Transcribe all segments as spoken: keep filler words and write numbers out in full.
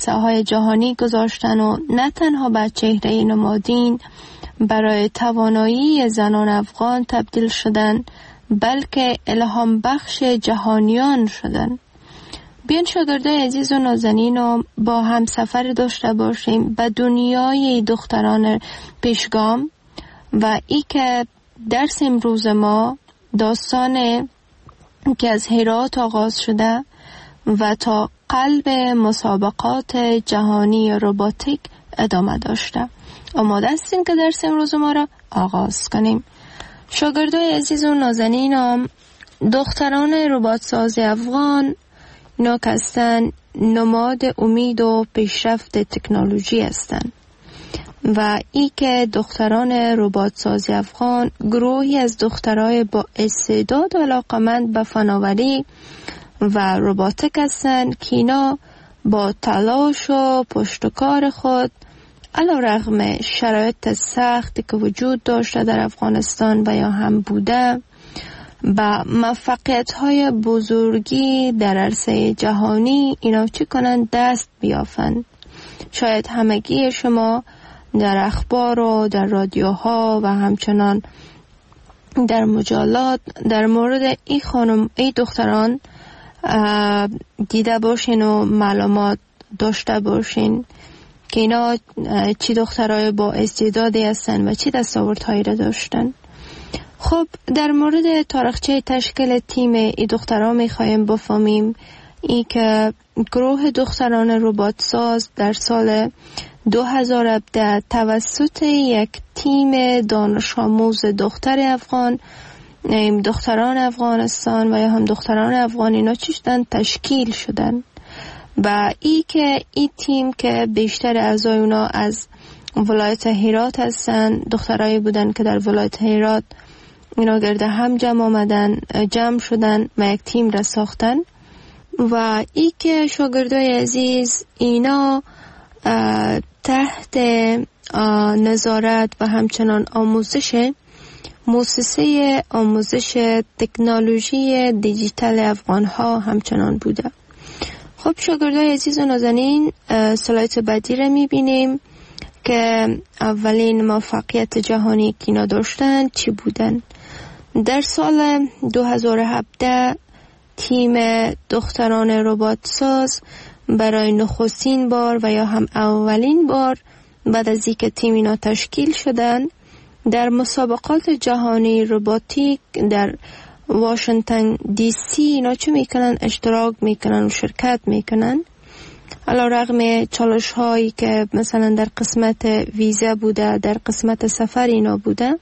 جلسه های جهانی گذاشتن و نه تنها به چهره نمادین برای توانایی زنان افغان تبدیل شدن، بلکه الهام بخش جهانیان شدن. بیان شاگردای عزیز و نازنین با هم سفر داشته باشیم به دنیای دختران پیشگام و ای که درس امروز ما داستان که از هرات آغاز شده و تا قلب مسابقات جهانی روباتیک ادامه داشته. آماده هستیم که درس امروز ما را آغاز کنیم. شاگردای عزیز و نازنینم، دختران ربات ساز افغان اینا که هستن نماد امید و پیشرفت تکنولوژی هستند و ای که دختران ربات ساز افغان گروهی از دخترای با استعداد و علاقمند به فناوری و رباتیک هستند که اینا با تلاش و پشتکار خود علیرغم شرایط سختی که وجود داشته در افغانستان و یا هم بوده با موفقیت‌های بزرگی در عرصه جهانی اینا چی کنند؟ دست بیافند. شاید همگی شما در اخبار و در رادیوها و همچنان در مجلات در مورد ای خانم ای دختران دیده باشین و معلومات داشته باشین که اینا چی دخترای با استعدادی هستن و چی دستاوردهایی را داشتن. خب در مورد تاریخچه تشکیل تیم ای دختران میخوایم بفهمیم ای که گروه دختران ربات ساز در سال دو هزار و هفده توسط یک تیم دانش آموز دختر افغان، دختران افغانستان و یا هم دختران افغان اینا چیشتن تشکیل شدن و ای که ای تیم که بیشتر اعضای اونا از ولایت هرات هستن، دخترایی بودن که در ولایت هرات اینا گرده هم جمع آمدن، جمع شدن و یک تیم را ساختن و ای که شاگردای عزیز اینا تحت نظارت و همچنان آموزش مؤسسه آموزش تکنولوژی دیجیتال افغان ها همچنان بوده. خب شاگردای عزیز و نازنین، سلایت بعدی را میبینیم که اولین موفقیت جهانی که اینا داشتن چی بودن. در سال دو هزار و هفده تیم دختران ربات ساز برای نخستین بار و یا هم اولین بار بعد از اینکه تیم اینا تشکیل شدن در مسابقات جهانی رباتیک در واشنگتن دی سی اینا چه میکنن؟ اشتراک میکنن و شرکت میکنن. علیرغم چالش هایی که مثلا در قسمت ویزا بوده، در قسمت سفر اینا بوده،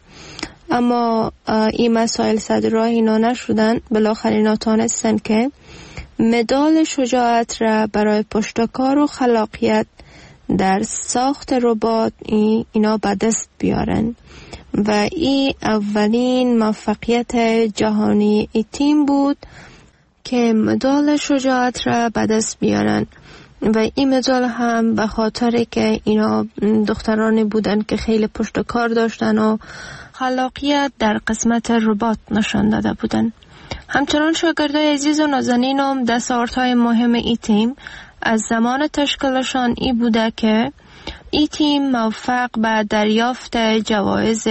اما این مسائل صدر راه اینا نشدن. بالاخره اینا تانستن که مدال شجاعت را برای پشتکار و خلاقیت در ساخت ربات اینا به دست بیارن و این اولین موفقیت جهانی ای تیم بود که مدال شجاعت را به دست بیارن و این مدال هم به خاطر که اینا دخترانی بودن که خیلی پشتکار داشتن و خلاقیت در قسمت ربات نشان داده بودن. همچنان شاگردای عزیز و نازنینم دستاوردهای مهم ای تیم از زمان تشکیلشان ای بوده که ای تیم موفق به دریافت جوایز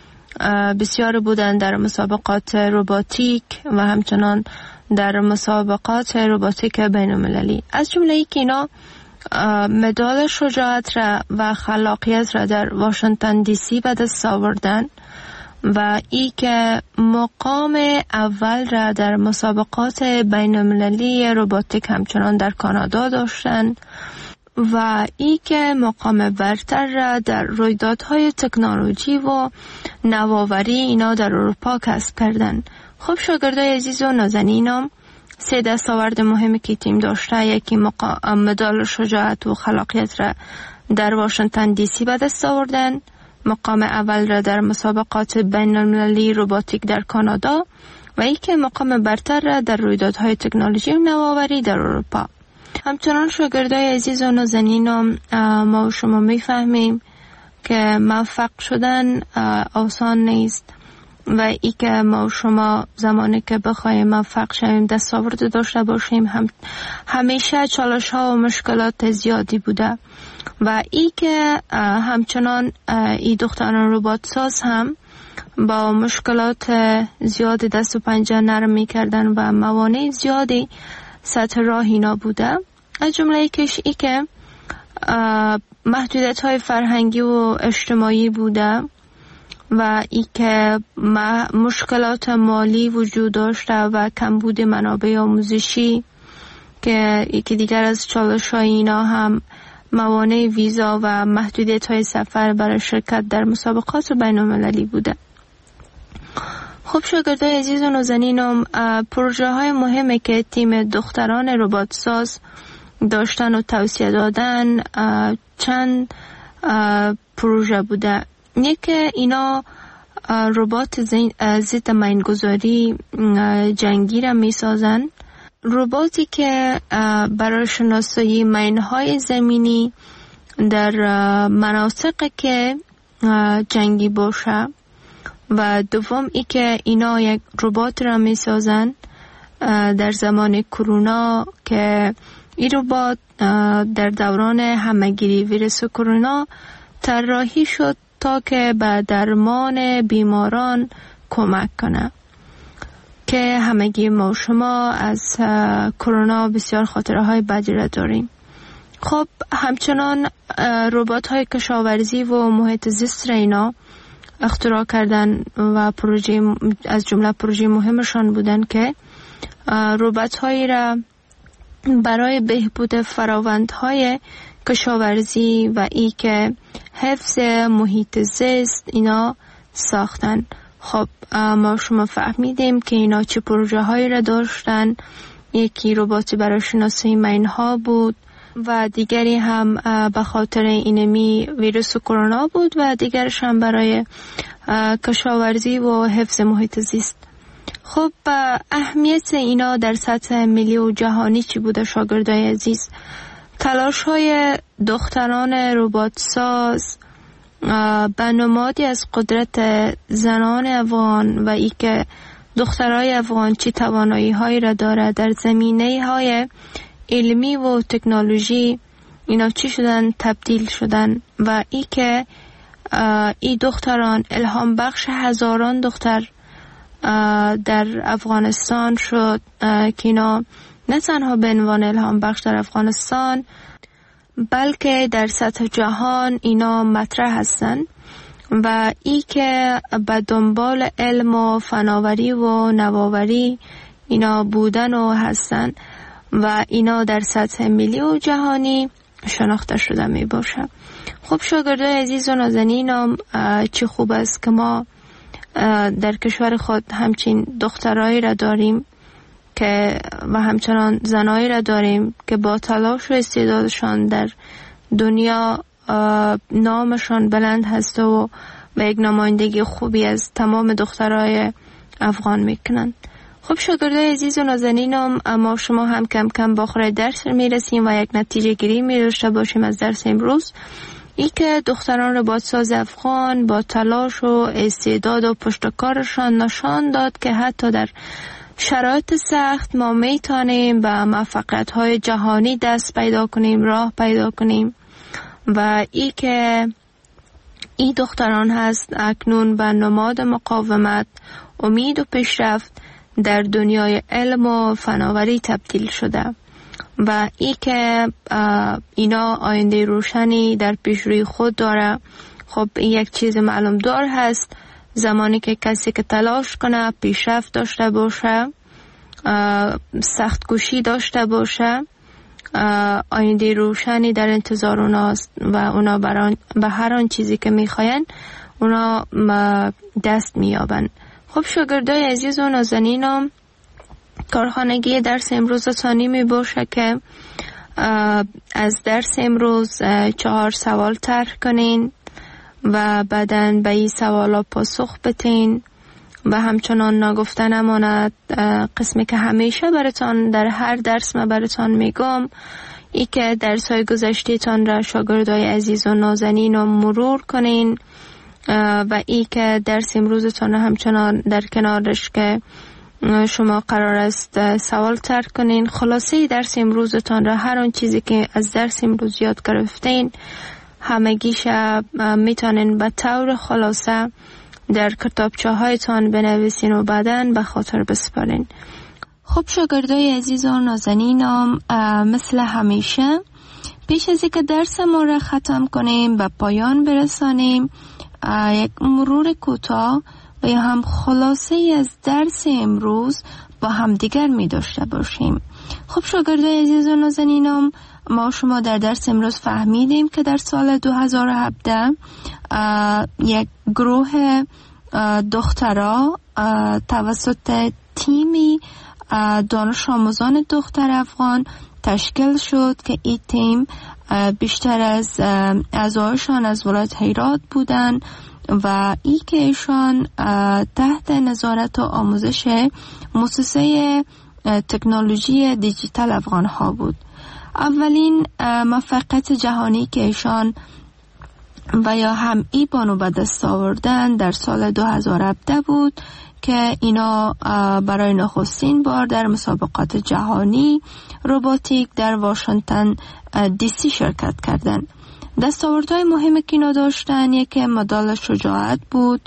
بسیار بودن در مسابقات رباتیک و همچنان در مسابقات رباتیک بین المللی، از جمله ای که اینا مدال شجاعت را و خلاقیت را در واشنگتن دی سی به دست آوردن و ای که مقام اول را در مسابقات بین المللی رباتیک همچنان در کانادا داشتن و ای که مقام برتر را در رویدادهای تکنولوژی و نوآوری اینا در اروپا کسب کردن. خب شاگردای عزیز و نازنینم، سه دستاورد مهمی که تیم داشته، یکی مقام مدال شجاعت و خلاقیت را در واشنگتن دی سی به دست آوردن، مقام اول را در مسابقات بین المللی رباتیک در کانادا و ای که مقام برتر را در رویدادهای تکنولوژی و نوآوری در اروپا. همچنان شاگردای عزیز و نازنینم، ما و شما میفهمیم که موفق شدن آسان نیست و ای که ما شما زمانی که بخوایم موفق شویم دستاورد داشته باشیم هم همیشه چالش ها و مشکلات زیادی بوده و ای که همچنان ای دختران ربات ساز هم با مشکلات زیاد دست و پنجه نرم می کردن و موانع زیادی سطح راه اینا بوده. از جمله یکیش ای که محدودیت های فرهنگی و اجتماعی بوده و ای که مشکلات مالی وجود داشته و کمبود منابع آموزشی که یکی دیگر از چالش های اینا هم موانع ویزا و محدودیت های سفر برای شرکت در مسابقات بین المللی بوده. خب شاگردای عزیز و نازنینم، پروژه های مهمه که تیم دختران ربات ساز داشتن و توصیه دادن چند پروژه بوده. یکی اینا ربات ضد مینگذاری جنگی را می سازن، رباتی که برای شناسایی مینهای زمینی در مناطق که جنگی باشه و دوم ای که اینا یک ربات را می سازن در زمان کرونا که این ربات در دوران همهگیری ویروس کرونا طراحی شد تا که به درمان بیماران کمک کنه که همگی ما شما از کرونا بسیار خاطره های بدی را داریم. خب همچنان ربات های کشاورزی و محیط زیست را اینا اختراع کردن و پروژه از جمله پروژه مهمشان بودن که ربات هایی را برای بهبود فراوندهای کشاورزی و ای که حفظ محیط زیست اینا ساختن. خب ما شما فهمیدیم که اینا چه پروژه هایی را داشتن. یکی رباتی برای شناسایی مینها بود و دیگری هم به خاطر اینمی ویروس کرونا بود و دیگرش هم برای کشاورزی و حفظ محیط زیست. خب اهمیت اینا در سطح ملی و جهانی چی بوده شاگردای عزیز؟ تلاش های دختران ربات ساز به نمادی از قدرت زنان افغان و ای که دخترای افغان چی توانایی هایی را داره در زمینه های علمی و تکنولوژی اینا چی شدن تبدیل شدن و ای که ای دختران الهام بخش هزاران دختر در افغانستان شد که اینا نه تنها به عنوان الهام بخش در افغانستان بلکه در سطح جهان اینا مطرح هستن و ای که به دنبال علم و فناوری و نوآوری اینا بودن و هستن و اینا در سطح ملی و جهانی شناخته شده می باشه. خب شاگردای عزیز و نازنینم، چه خوب است که ما در کشور خود همچین دخترایی را داریم که و همچنان زنایی را داریم که با تلاش و استعدادشان در دنیا نامشان بلند هست و به یک نمایندگی خوبی از تمام دخترای افغان میکنند. خب شاگردای عزیز و نازنینم، اما شما هم کم کم با آخر درس میرسیم و یک نتیجه گیری می‌داشته باشیم از درس امروز. ای که دختران ربات ساز افغان با تلاش و استعداد و پشتکارشان نشان داد که حتی در شرایط سخت ما میتونیم به موفقیت‌های جهانی دست پیدا کنیم، راه پیدا کنیم و ای که ای دختران هست اکنون به نماد مقاومت، امید و پیشرفت در دنیای علم و فناوری تبدیل شده و ای که اینا آینده روشنی در پیش روی خود داره. خب این یک چیز معلوم دار هست، زمانی که کسی که تلاش کنه، پیشرفت داشته باشه، سخت کوشی داشته باشه، آینده روشنی در انتظار اوناست و اونا بران به هر آن چیزی که میخواین اونا دست میابن. خب شاگردای عزیز و نازنینم، کارخانگی درس امروز ثانی می باشه که از درس امروز چهار سوال طرح کنین و بعداً به این سوالا پاسخ بدین و همچنان نگفته نماند قسمی که همیشه براتان در هر درس ما براتان میگم، ای که درس‌های گذشته تان را شاگردای عزیز و نازنین رو مرور کنین و ای که درس امروزتان همچنان در کنارش که شما قرار است سوال ترک کنین. خلاصه درس امروزتان را، هر آن چیزی که از درس امروز یاد گرفتین همگیش میتونین به طور خلاصه در کتابچه هایتان بنویسین و بعداً به خاطر بسپارین. خب شاگردای عزیز و نازنینم، مثل همیشه پیش از اینکه درس ما را ختم کنیم و پایان برسانیم، یک مرور کوتاه و یا هم خلاصه از درس امروز با هم دیگر می داشته باشیم. خب شاگردای عزیز و نازنینم، ما شما در درس امروز فهمیدیم که در سال دو هزار و هفده یک گروه دخترها توسط تیمی دانش آموزان دختر افغان تشکیل شد که این تیم بیشتر از اعضایشان از ولایت هرات بودند و ای که ایشان تحت نظارت و آموزش مؤسسه تکنولوژی دیجیتال افغان ها بود. اولین موفقیت جهانی که ایشان و یا هم ای بانو به دست آوردن در سال دو هزار و هفده بود که اینا برای نخستین بار در مسابقات جهانی روباتیک در واشنگتن دی سی شرکت کردند. دستاوردهای مهمی که اینا داشتن، یکی مدال شجاعت بود،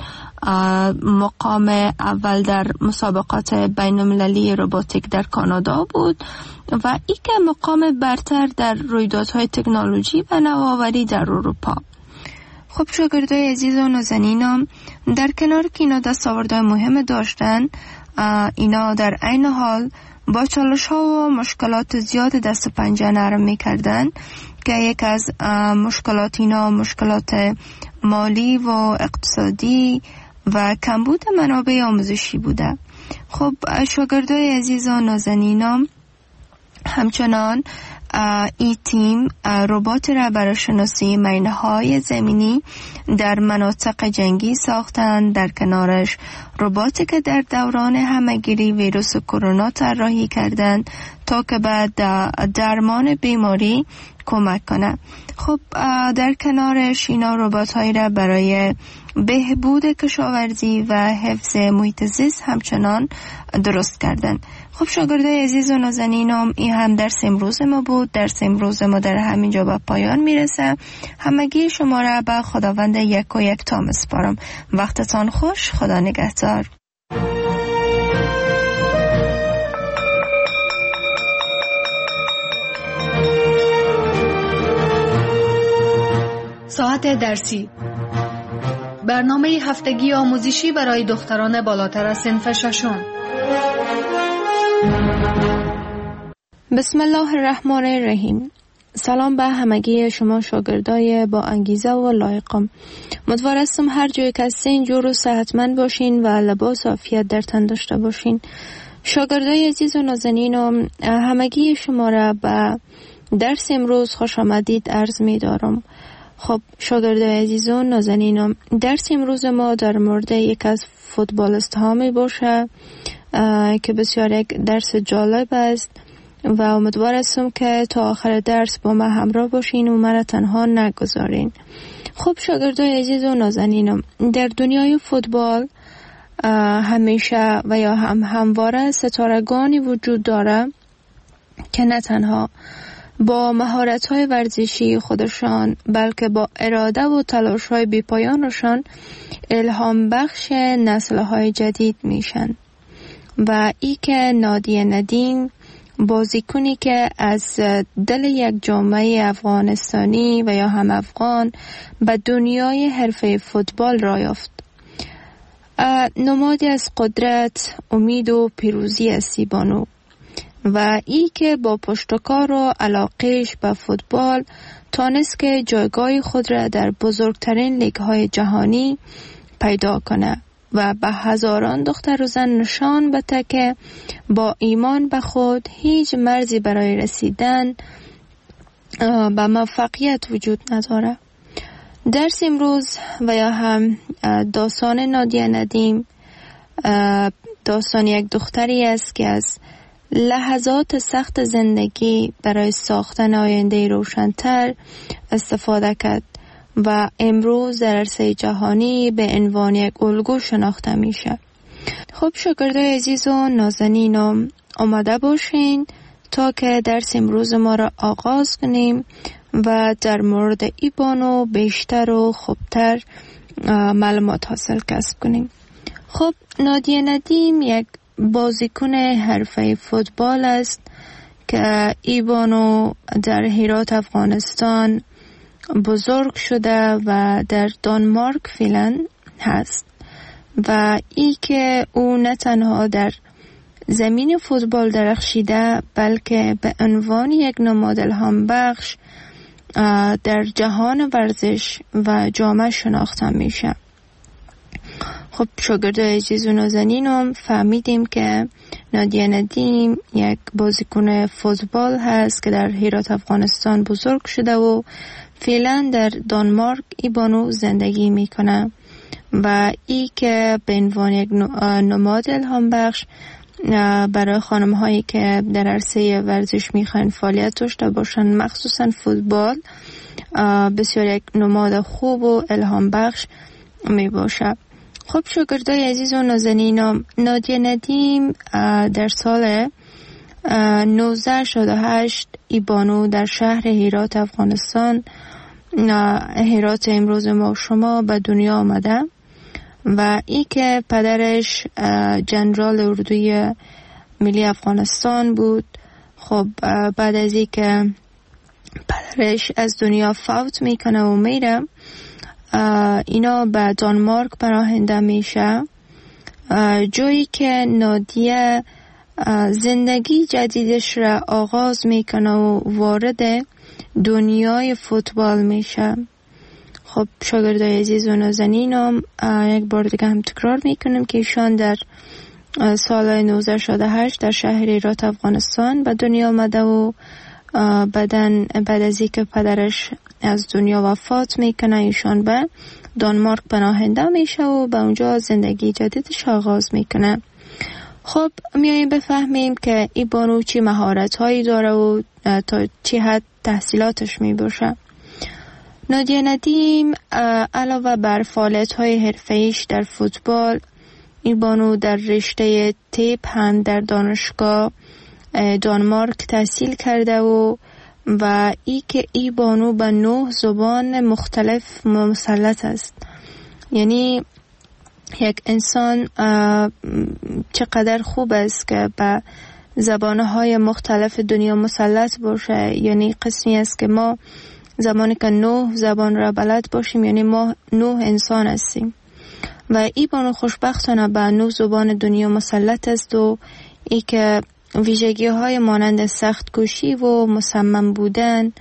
مقام اول در مسابقات بین المللی روباتیک در کانادا بود و ای که مقام برتر در رویدادهای تکنولوژی و نوآوری در اروپا. خب شاگردای عزیز و نازنینم، در کنار که اینا دستاوردهای مهم داشتن، اینا در عین حال با چالش ها و مشکلات زیاد دست و پنجه نرم می کردن که یک از مشکلات اینا مشکلات مالی و اقتصادی و کمبود منابع آموزشی بوده. خب شاگردای عزیز و نازنینم، همچنان ای تیم ربات را برای شناسی مینه‌های زمینی در مناطق جنگی ساختند. در کنارش رباتی که در دوران همه‌گیری ویروس کرونا طراحی کردند تا که بعد درمان بیماری کمک کنه. خب در کنارش اینا ربات‌هایی را برای بهبود کشاورزی و حفظ محیط زیست همچنان درست کردن. خب شاگردای عزیز و نازنینم، این هم درس امروز ما بود. درس امروز ما در همینجا به پایان میرسه. همگی شما را به خداوند یک و یک تا میسپارم. وقتتان خوش. خدا نگهدار. ساعت درسی، برنامه هفتگی آموزشی برای دختران بالاتر از صنف ششم. بسم الله الرحمن الرحیم. سلام به همگی شما شاگردای با انگیزه و لایقم. امیدوارم هر جای که هستین جور و صحتمند باشین و لباس عافیت در تن داشته باشین. شاگردای عزیز و نازنینم، همگی شما را به درس امروز خوش آمدید عرض می دارم. خب شاگردای عزیز و نازنینم، درس امروز ما در مورد یک از فوتبالیست ها می باشه که بسیار یک درس جالب است و امیدوار هستم که تا آخر درس با ما همراه باشین و مرا تنها نگذارین. خب شاگردای عزیز و نازنینم، در دنیای فوتبال همیشه و یا هم همواره ستارگانی وجود داره که نه تنها با مهارت‌های ورزشی خودشان بلکه با اراده و تلاش‌های بی‌پایانشان الهام بخش نسل‌های جدید میشن. و ای که نادیه ندیم، بازیکنی که از دل یک جامعه افغانستانی و یا هم افغان به دنیای حرفه فوتبال را یافت. نمادی از قدرت، امید و پیروزی است بانو. و ای که با پشتکار و علاقهش به فوتبال تانست که جایگاه خود را در بزرگترین لیگ‌های جهانی پیدا کنه و به هزاران دختر و زن نشان بده که با ایمان به خود هیچ مرزی برای رسیدن به موفقیت وجود نداره. درس امروز و یا هم داستان نادیه ندیم داستان یک دختری است که از لحظات سخت زندگی برای ساختن آینده روشن‌تر استفاده کرد و امروز در عرصه جهانی به عنوان یک الگو شناخته میشه. خب شاگردای عزیز و نازنینم، آماده باشین تا که درس امروز ما را آغاز کنیم و در مورد ای بانو بیشتر و خوبتر معلومات حاصل کسب کنیم. خب نادیه ندیم یک بازیکن حرفه فوتبال است که ای بانو در هرات افغانستان بزرگ شده و در دانمارک فعلا هست و ای که او نه تنها در زمین فوتبال درخشیده بلکه به عنوان یک نماد الهام بخش در جهان ورزش و جامعه شناخته میشه. خب شاگردای عزیز و نازنینم فهمیدیم که نادیه ندیم یک بازیکن فوتبال هست که در هرات افغانستان بزرگ شده و فعلا در دانمارک ای بانو زندگی میکنه و ای که به عنوان یک نماد الهام بخش برای خانم هایی که در عرصه ورزش میخواین فعالیت داشته باشن، مخصوصا فوتبال، بسیار یک نماد خوب و الهام بخش می باشه. خب شاگردای عزیز و نازنینم، نادیه ندیم در سال نوزده شصت و هشت ای بانو در شهر هرات افغانستان، هرات امروز ما و شما، به دنیا آمده و ای که پدرش جنرال اردوی ملی افغانستان بود. خب بعد از ای که پدرش از دنیا فوت میکنه و میره، اینا به دانمارک پناهنده میشه، جایی که نادیه زندگی جدیدش را آغاز میکنه و وارد دنیای فوتبال میشه. خب شاگردای عزیز و نازنینم، یک بار دیگه هم تکرار میکنم که ایشان در سال نوزده شصت و هشت در شهر هرات افغانستان به دنیا آمده و بعدن بعد از اینکه پدرش از دنیا وفات میکنه ایشان به دانمارک پناهنده میشه و به اونجا زندگی جدیدش آغاز میکنه. خب میاییم بفهمیم که ای بانو چی مهارت هایی داره و تا چی حد تحصیلاتش میباشه. نادیه ندیم علاوه بر فعالیت های حرفه‌ایش در فوتبال، ای بانو در رشته تیپ هم در دانشگاه دانمارک تحصیل کرده و و ای که ای بانو به نه زبان مختلف مسلط است. یعنی یک انسان چقدر خوب است که به زبانهای مختلف دنیا مسلط باشه. یعنی قسمی است که ما زمانی که نه زبان را بلد باشیم، یعنی ما نه انسان هستیم و ای بانو خوشبختانه به نه زبان دنیا مسلط است و ای که ویژگی های مانند سخت کوشی و مصمم بودن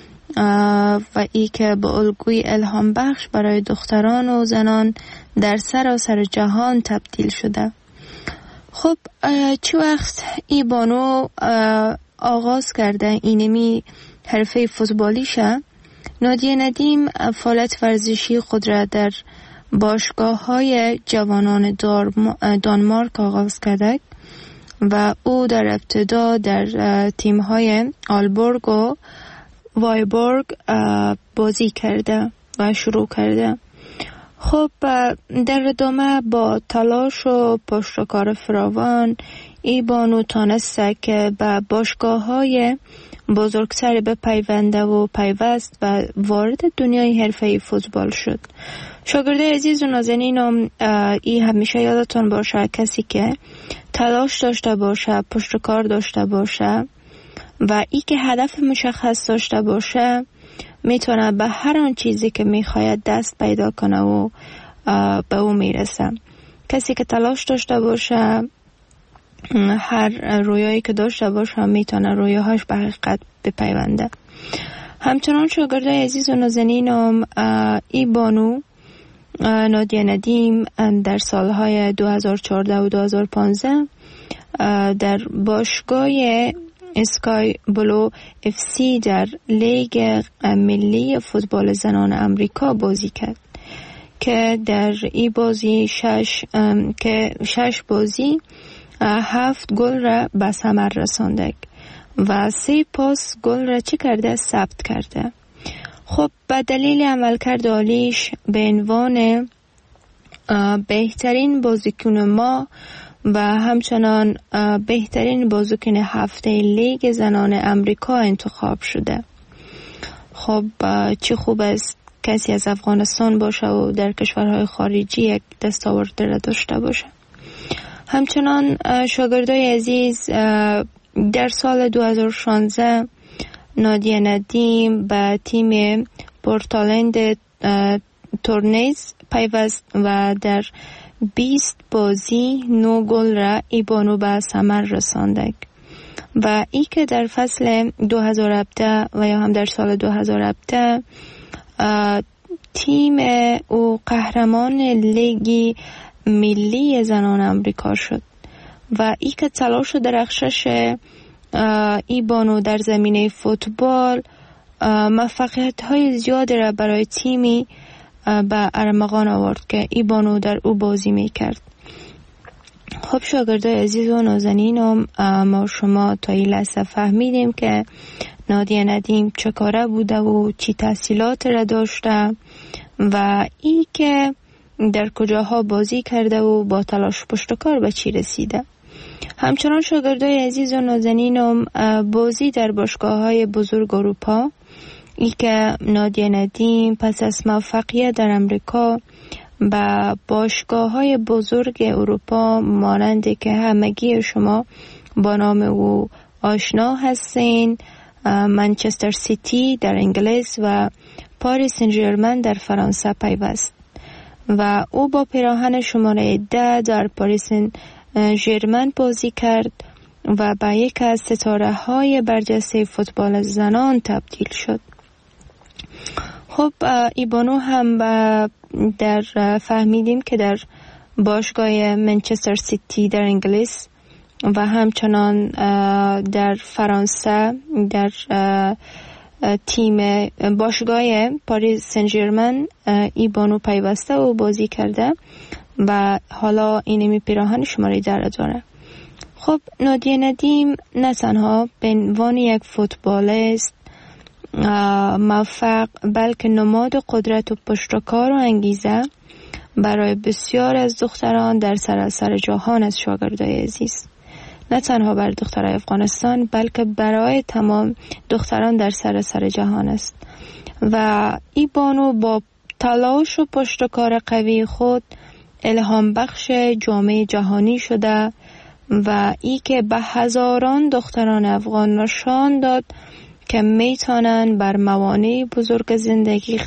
و ای که به الگوی الهام بخش برای دختران و زنان در سراسر جهان تبدیل شده. خب چه وقت ای بانو آغاز کرده اینمی حرفه فوتبالیشه، نادیه ندیم فعالیت ورزشی خود را در باشگاه های جوانان دانمارک آغاز کرده و او در ابتدا در تیم های آلبورگ و وایبورگ بازی کرده و شروع کرده. خب در ادامه با تلاش و پشتکار فراوان ای بانو تانسته که به باشگاه های بزرگتر بپیونده و پیوست و وارد دنیای حرفه‌ای فوتبال شد. شاگرده عزیز و نازنینم، ای همیشه یادتون باشه کسی که تلاش داشته باشه، پشتکار داشته باشه و ای که هدف مشخص داشته باشه میتونه به هر آن چیزی که میخواید دست پیدا کنه و به او میرسه. کسی که تلاش داشته باشه، هر رویایی که داشته باشه میتونه رویاهاش به حقیقت بپیونده. همچنان شاگردای عزیز و نازنینم، ای بانو نادیه ندیم در سالهای دو هزار و چهارده و دو هزار و پانزده در باشگاه اسکای بلو اف سی در لیگ ملی فوتبال زنان امریکا بازی کرد که در ای بازی شش که شش بازی هفت گل را به ثمر رسانده و سه پاس گل را چه کرده ثبت کرده. خب به دلیل عملکرد عالیش به عنوان بهترین بازیکن ما و همچنان بهترین بازیکن هفته لیگ زنان امریکا انتخاب شده. خب چه خوب است کسی از افغانستان باشه و در کشورهای خارجی یک دستاورد را داشته باشه. همچنان شاگردای عزیز، در سال دو هزار و شانزده نادیه ندیم به تیم پورتلند تورنیز پیوست و در بیست بازی نو گل را ای بانو به ثمر رساند و ای که در فصل دو هزار و هفده و یا هم در سال دو هزار و هفده تیم او قهرمان لیگ ملی زنان امریکا شد و ای که تلاش و درخشش ای بانو در زمینه فوتبال موفقیت های زیاد را برای تیمی به ارمغان آورد که ای بانو در او بازی می کرد. خب شاگردای عزیز و نازنینم، ما شما تا این لحظه فهمیدیم که نادیه ندیم چه کاره بوده و چی تحصیلات را داشته و ای که در کجاها بازی کرده و با تلاش پشتکار به چی رسیده. همچنان شاگردای عزیز و نازنینم، بازی در باشگاه‌های بزرگ اروپا، ای که نادیه ندیم پس از موفقیت در امریکا با باشگاه‌های بزرگ اروپا مانند که همگی شما با نام او آشنا هستین، منچستر سیتی در انگلیس و پاریس سن ژرمن در فرانسه پیوست و او با پیراهن شماره ده در پاریس سن ژرمن بازی کرد و به یک از ستاره های برجسته فوتبال زنان تبدیل شد. خب ای بانو هم در فهمیدیم که در باشگاه منچستر سیتی در انگلیس و همچنان در فرانسه در تیم باشگاه پاریس سن ژرمن ای بانو پیوسته و بازی کرده و حالا اینمی پیراهن شماره در داره. خب نادیه ندیم نه تنها به عنوان یک فوتبالیست موفق بلکه نماد قدرت و پشتکار و انگیزه برای بسیار از دختران در سراسر جهان از شاگردای عزیز، نه تنها برای دخترای افغانستان بلکه برای تمام دختران در سراسر جهان است و ای بانو با تلاش و پشتکار قوی خود الهام بخش جامعه جهانی شده و ای که به هزاران دختران افغان نشان داد که میتونن بر موانع بزرگ زندگی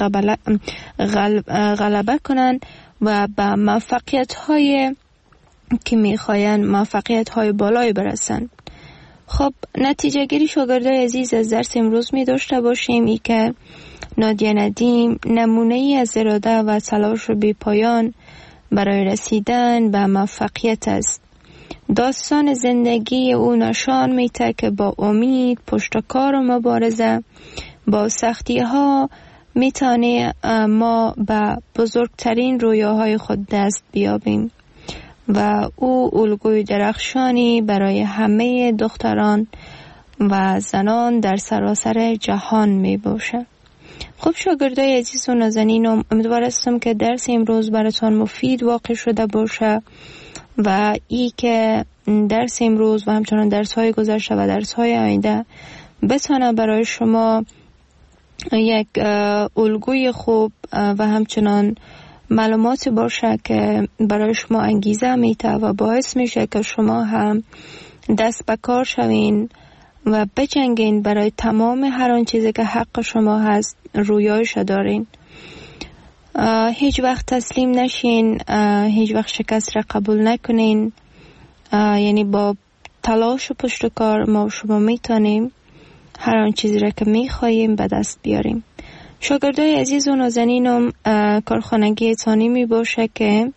غلبه کنن و به موفقیت های که میخواین موفقیت های بالای برسن. خب نتیجه گیری شاگردای عزیز از درس امروز می داشته باشیم ای که نادیه ندیم نمونه ای از اراده و تلاش بی پایان برای رسیدن به موفقیت است. داستان زندگی او نشان میده که با امید، پشتکار و مبارزه با سختی ها میتونه ما به بزرگترین رویاهای خود دست بیابیم و او الگوی درخشانی برای همه دختران و زنان در سراسر جهان می باشه. خب شاگردای عزیز و نازنینم، امیدوار هستم که درس امروز براتون مفید واقع شده باشه و ای که درس امروز و همچنان درس های گذشته و درس های آینده بتونه برای شما یک الگوی خوب و همچنان معلوماتی باشه که برای شما انگیزه میده و باعث میشه که شما هم دست به کار شوین و بجنگین برای تمام هر آن چیزی که حق شما هست رویایش دارین. هیچ وقت تسلیم نشین، هیچ وقت شکست را قبول نکنین، یعنی با تلاش و پشتکار ما شما میتونیم هر آن چیزی را که میخواییم به دست بیاریم. شاگردای عزیز و نازنینم، کارخانگی تانی می باشه که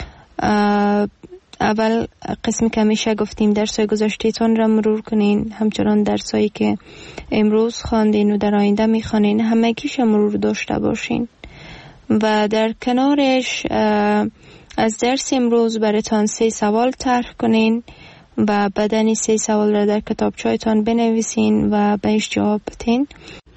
اول قسمی که همیشه گفتیم درسای گذشته تان را مرور کنین، همچنان درسایی که امروز خواندین و در آینده میخوانین همگیش مرور داشته باشین و در کنارش از درس امروز براتان سه سوال طرح کنین و بعدن سه سوال را در کتابچه‌تان بنویسین و بهش جواب بدین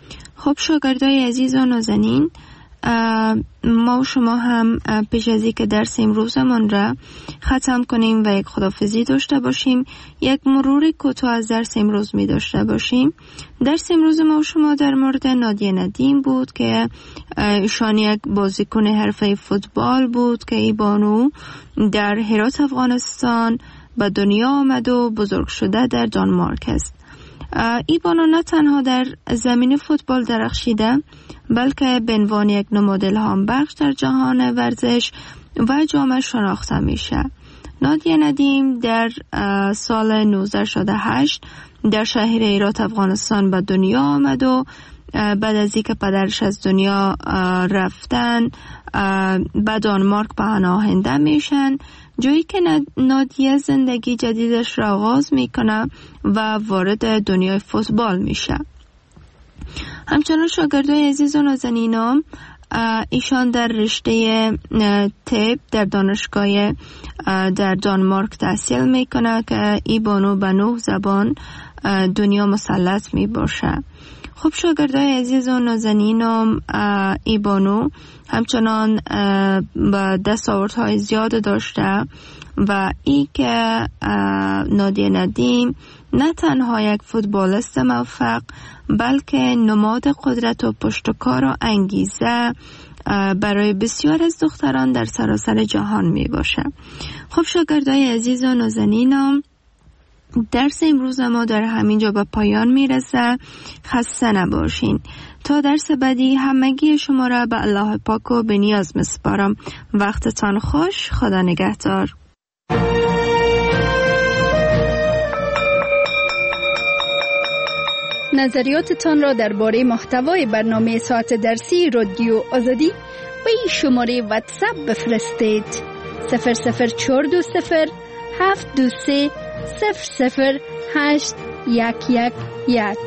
خب شاگردای عزیز و نازنین، ما و شما هم پیش از اینکه درس امروزمان را ختم کنیم و یک خداحافظی داشته باشیم، یک مرور کوتاه از درس امروز می داشته باشیم. درس امروز ما و شما در مورد نادیه ندیم بود که ایشان یک بازیکن حرفه فوتبال بود که ای بانو در هرات افغانستان به دنیا آمد و بزرگ شده در دانمارک است. ای بانو نه تنها در زمین فوتبال درخشیده، بلکه به عنوان یک نماد الهام بخش در جهان ورزش و جامعه شناخته میشه. نادیه ندیم در سال نوزده شصت و هشت در شهر هرات افغانستان به دنیا آمد و بعد از اینکه پدرش از دنیا رفتن به دانمارک پناهنده میشن، جایی که نادیه زندگی جدیدش را آغاز میکنه و وارد دنیای فوتبال میشه. همچنان شاگردای عزیز و نازنینام، ایشان در رشته طب در دانشگاه در دانمارک تحصیل میکنه که ای بانو به نه زبان دنیا مسلط می باشه. خب شاگردای عزیز و نازنینم، ای بانو همچنان با دستاوردهای زیاد داشته و ای که نادیه ندیم نه تنها یک فوتبالیست موفق، بلکه نماد قدرت و پشتکار و انگیزه برای بسیار از دختران در سراسر جهان می باشه. خب شاگردای عزیز و نازنینم، درس امروز ما در همینجا به پایان میرسه. خسته نباشین. تا درس بعدی همگی شما را به الله پاک و به نیاز میسپارم. وقتتان خوش. خدا نگهدار. نظریاتتان را درباره محتوای برنامه ساعت درسی رادیو آزادی به این شماره واتساپ بفرستید: صفر صفر چهار دو صفر هفت دو سه صفر صفر هشت یک یک یک.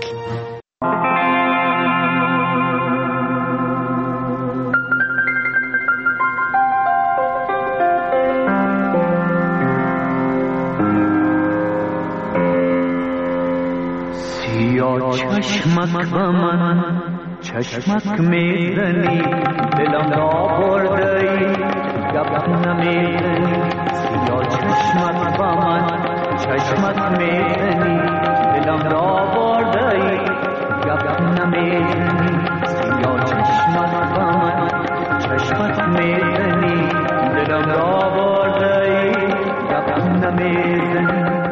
سیاه چشمک به من چشمک میزنی، دلم را برده‌ای گپ نمیزنی. سیاه چشمک به من چشمک میزنی، دلم را برده‌ای گپ نمیزنی. سیاه چشمک به من چشمک میزنی، دلم را برده‌ای گپ نمیزنی.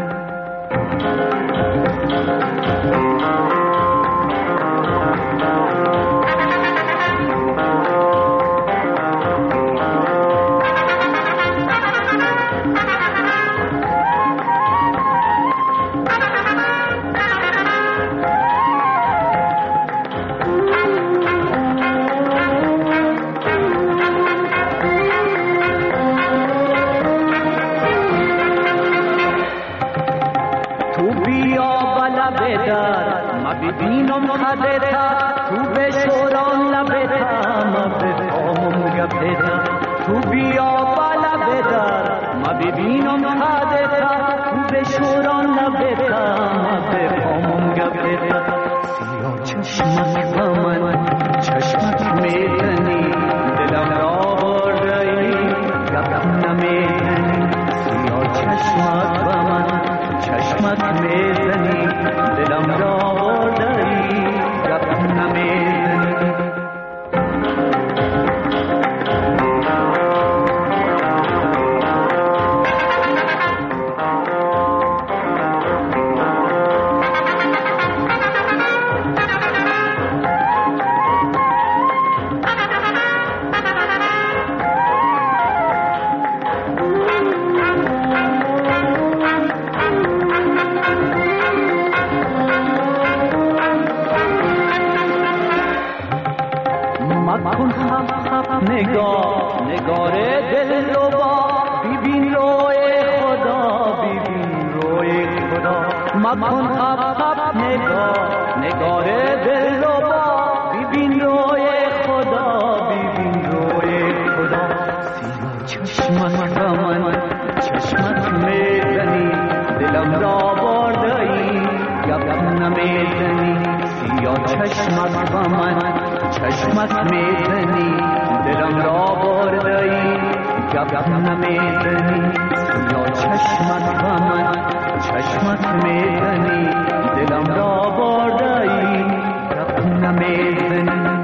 ببینم خدتا تو بشوران لبتا، ما بفهمم گبتا. تو بیا بالا بدار ما ببینم خدتا تو بشوران لبتا، ما بفهمم گبتا. سیاه چشمک به من چشمک میزنی، دلم را برده‌ای گپ نمیزنی. سیاه چشمک به من چشمک میزنی، دلم را چشمک چشمت میزنی دلم را برده‌ای گپ نمیزنی یا چشمت و من چشمت میزنی دلم را برده‌ای گپ نمیزنی